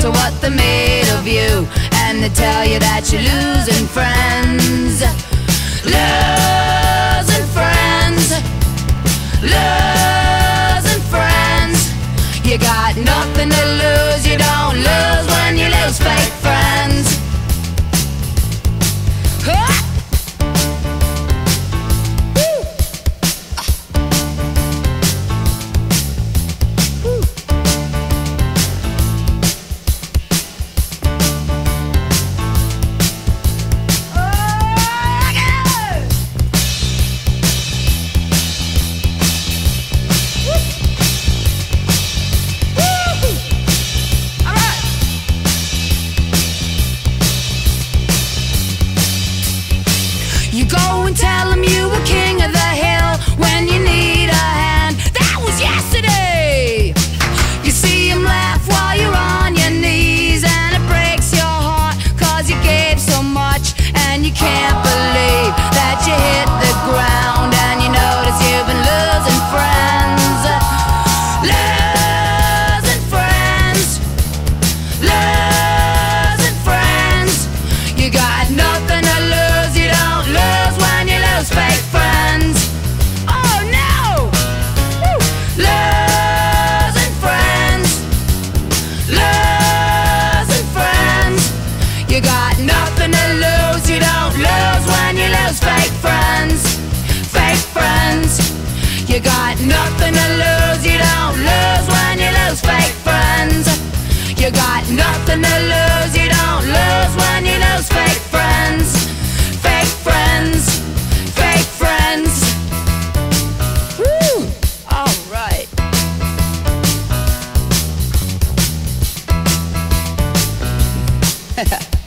to what they made of you, and they tell you that you're losing friends. Losing friends, losing friends. You got nothing to lose, you don't lose when you lose fake friends. You go and tell them you were king of the hill when you need a hand. That was yesterday. You see him laugh while you're on your knees, and it breaks your heart, cause you gave so much, and you can't believe that you hit the ground, and you notice you've been losing friends. Losing friends, losing friends. You got nothing to lose, you don't lose when you lose fake friends. Oh no! Woo. Losing friends, losing friends. You got nothing to lose, you don't lose when you lose fake friends. Fake friends. You got nothing to lose, you don't lose when you lose fake friends. You got nothing to lose, you don't lose when you lose fake friends. Fake friends, fake friends. Woo! All right.